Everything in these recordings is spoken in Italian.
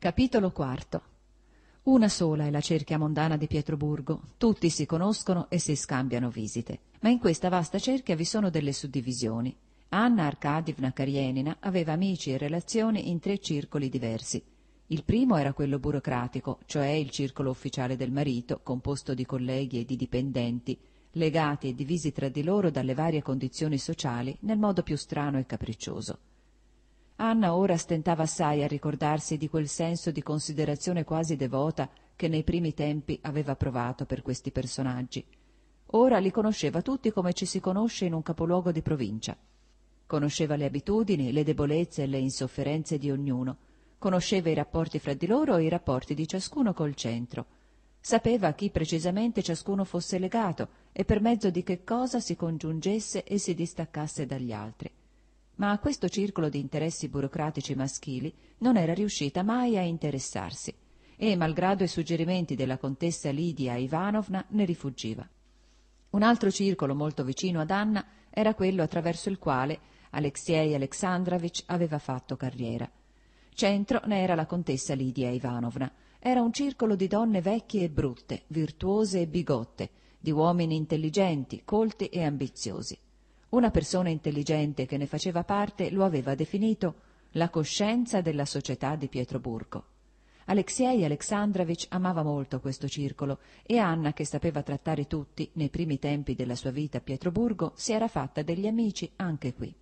Capitolo IV. Una sola è la cerchia mondana di Pietroburgo, tutti si conoscono e si scambiano visite, ma in questa vasta cerchia vi sono delle suddivisioni. Anna Arkadievna Karenina aveva amici e relazioni in 3 circoli diversi. Il primo era quello burocratico, cioè il circolo ufficiale del marito, composto di colleghi e di dipendenti, legati e divisi tra di loro dalle varie condizioni sociali nel modo più strano e capriccioso. Anna ora stentava assai a ricordarsi di quel senso di considerazione quasi devota che nei primi tempi aveva provato per questi personaggi. Ora li conosceva tutti come ci si conosce in un capoluogo di provincia. Conosceva le abitudini, le debolezze e le insofferenze di ognuno. Conosceva i rapporti fra di loro e i rapporti di ciascuno col centro. Sapeva a chi precisamente ciascuno fosse legato e per mezzo di che cosa si congiungesse e si distaccasse dagli altri. Ma a questo circolo di interessi burocratici maschili non era riuscita mai a interessarsi e, malgrado i suggerimenti della contessa Lidia Ivanovna, ne rifuggiva. Un altro circolo molto vicino ad Anna era quello attraverso il quale Aleksej Aleksandrovich aveva fatto carriera. Centro ne era la contessa Lidia Ivanovna. Era un circolo di donne vecchie e brutte, virtuose e bigotte, di uomini intelligenti, colti e ambiziosi. Una persona intelligente che ne faceva parte lo aveva definito la coscienza della società di Pietroburgo. Aleksej Aleksandrovich amava molto questo circolo e Anna, che sapeva trattare tutti nei primi tempi della sua vita a Pietroburgo, si era fatta degli amici anche qui.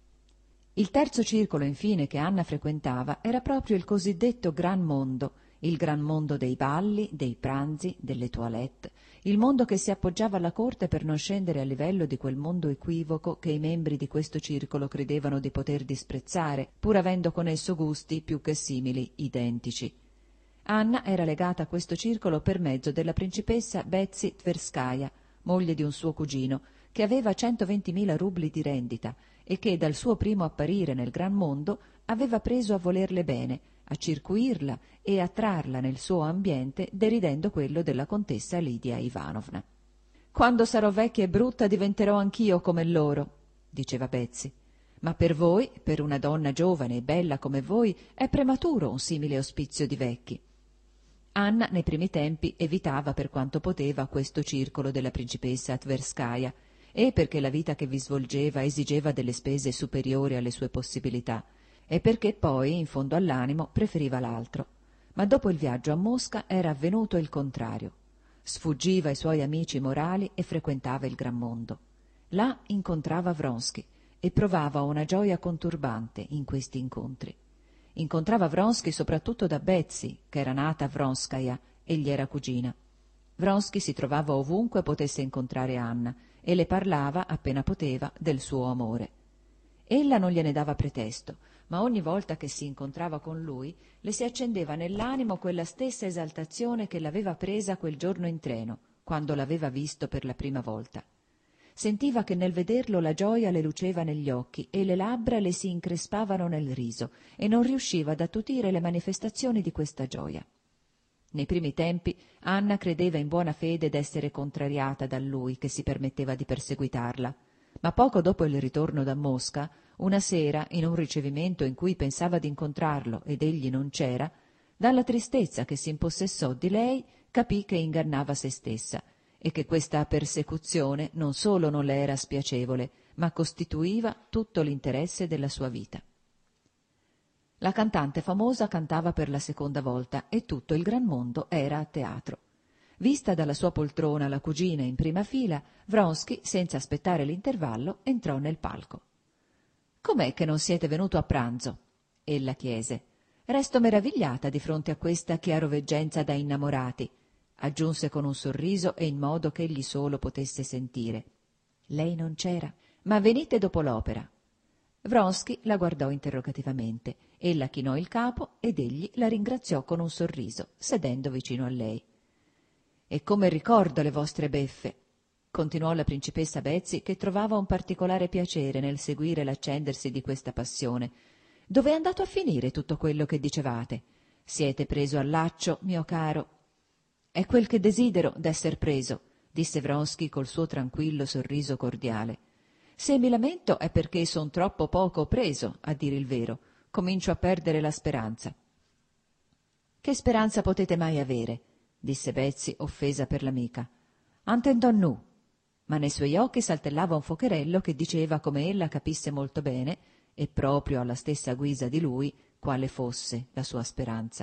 Il terzo circolo, infine, che Anna frequentava era proprio il cosiddetto gran mondo, il gran mondo dei balli, dei pranzi, delle toilette, il mondo che si appoggiava alla corte per non scendere a livello di quel mondo equivoco che i membri di questo circolo credevano di poter disprezzare, pur avendo con esso gusti più che simili identici. Anna era legata a questo circolo per mezzo della principessa Betsy Tverskaja, moglie di un suo cugino, che aveva 120.000 rubli di rendita e che dal suo primo apparire nel gran mondo aveva preso a volerle bene, a circuirla e a trarla nel suo ambiente deridendo quello della contessa Lidia Ivanovna. «Quando sarò vecchia e brutta diventerò anch'io come loro», diceva Betsy. «Ma per voi, per una donna giovane e bella come voi, è prematuro un simile ospizio di vecchi». Anna nei primi tempi evitava per quanto poteva questo circolo della principessa Tverskaja, e perché la vita che vi svolgeva esigeva delle spese superiori alle sue possibilità, e perché poi, in fondo all'animo, preferiva l'altro. Ma dopo il viaggio a Mosca era avvenuto il contrario. Sfuggiva ai suoi amici morali e frequentava il gran mondo. Là incontrava Vronsky e provava una gioia conturbante in questi incontri. Incontrava Vronsky soprattutto da Betsy, che era nata Vronskaja e gli era cugina. Vronsky si trovava ovunque potesse incontrare Anna e le parlava, appena poteva, del suo amore. Ella non gliene dava pretesto, ma ogni volta che si incontrava con lui le si accendeva nell'animo quella stessa esaltazione che l'aveva presa quel giorno in treno, quando l'aveva visto per la prima volta. Sentiva che nel vederlo la gioia le luceva negli occhi e le labbra le si increspavano nel riso e non riusciva ad attutire le manifestazioni di questa gioia. Nei primi tempi Anna credeva in buona fede d'essere contrariata da lui che si permetteva di perseguitarla, ma poco dopo il ritorno da Mosca, una sera, in un ricevimento in cui pensava di incontrarlo ed egli non c'era, dalla tristezza che si impossessò di lei capì che ingannava se stessa e che questa persecuzione non solo non le era spiacevole, ma costituiva tutto l'interesse della sua vita. La cantante famosa cantava per la seconda volta e tutto il gran mondo era a teatro. Vista dalla sua poltrona la cugina in prima fila, Vronsky, senza aspettare l'intervallo, entrò nel palco. «Com'è che non siete venuto a pranzo?» ella chiese. «Resto meravigliata di fronte a questa chiaroveggenza da innamorati», aggiunse con un sorriso e in modo che egli solo potesse sentire. «Lei non c'era, ma venite dopo l'opera». Vronsky la guardò interrogativamente. Ella chinò il capo ed egli la ringraziò con un sorriso, sedendo vicino a lei. «E come ricordo le vostre beffe», continuò la principessa Betsy, che trovava un particolare piacere nel seguire l'accendersi di questa passione. «Dove è andato a finire tutto quello che dicevate? Siete preso al laccio, mio caro?» «È quel che desidero d'esser preso», disse Vronsky col suo tranquillo sorriso cordiale. «Se mi lamento è perché son troppo poco preso, a dire il vero. Comincio a perdere la speranza». «Che speranza potete mai avere?» disse Betsy, offesa per l'amica. «Antendon nu». Ma nei suoi occhi saltellava un focherello che diceva come ella capisse molto bene, e proprio alla stessa guisa di lui, quale fosse la sua speranza.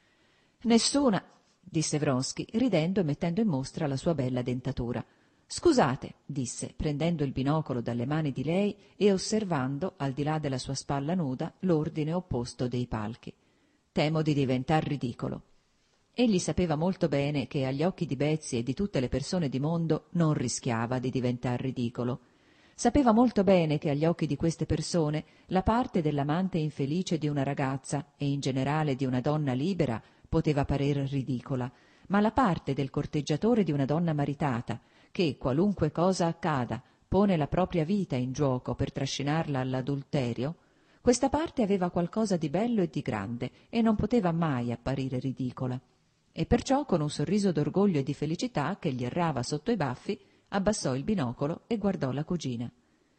«Nessuna», disse Vronsky, ridendo e mettendo in mostra la sua bella dentatura. «Scusate», disse, prendendo il binocolo dalle mani di lei e osservando, al di là della sua spalla nuda, l'ordine opposto dei palchi. «Temo di diventar ridicolo». Egli sapeva molto bene che agli occhi di Betsy e di tutte le persone di mondo non rischiava di diventar ridicolo. Sapeva molto bene che agli occhi di queste persone la parte dell'amante infelice di una ragazza e in generale di una donna libera poteva parer ridicola, ma la parte del corteggiatore di una donna maritata, che, qualunque cosa accada, pone la propria vita in giuoco per trascinarla all'adulterio, questa parte aveva qualcosa di bello e di grande e non poteva mai apparire ridicola. E perciò, con un sorriso d'orgoglio e di felicità che gli errava sotto i baffi, abbassò il binocolo e guardò la cugina.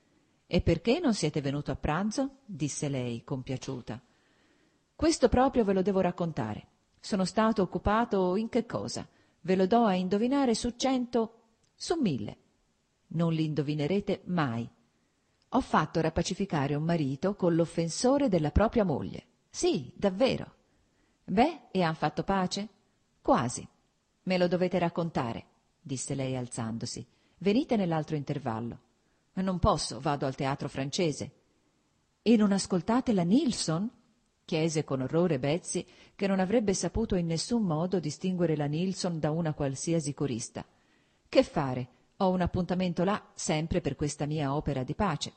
«E perché non siete venuto a pranzo?» disse lei, compiaciuta. «Questo proprio ve lo devo raccontare. Sono stato occupato in che cosa? Ve lo do a indovinare su 100, su 1000. Non li indovinerete mai. Ho fatto rapacificare un marito con l'offensore della propria moglie. Sì, davvero. Beh, e han fatto pace? Quasi. Me lo dovete raccontare», disse lei alzandosi. «Venite nell'altro intervallo». «Non posso, vado al teatro francese». «E non ascoltate la Nilsson?» chiese con orrore Betsy, che non avrebbe saputo in nessun modo distinguere la Nilsson da una qualsiasi corista. «Che fare? Ho un appuntamento là, sempre per questa mia opera di pace».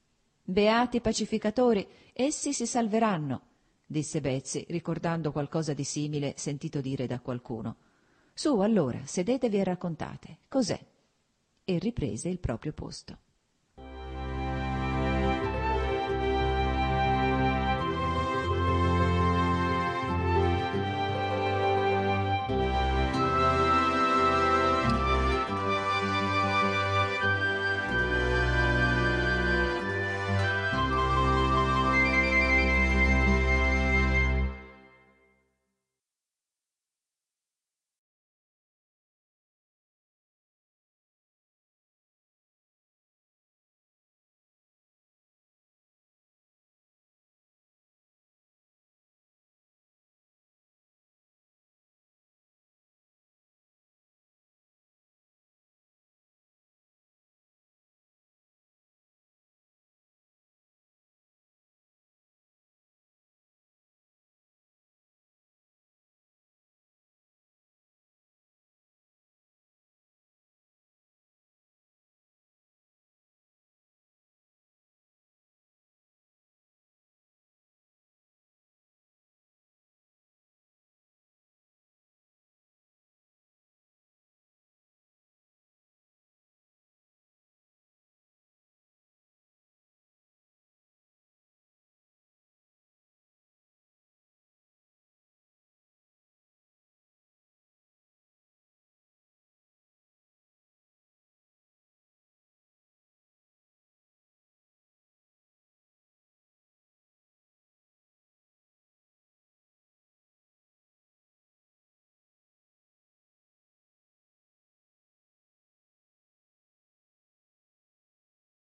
«Beati pacificatori, essi si salveranno», disse Betsy, ricordando qualcosa di simile sentito dire da qualcuno. «Su, allora, sedetevi e raccontate. Cos'è?» E riprese il proprio posto.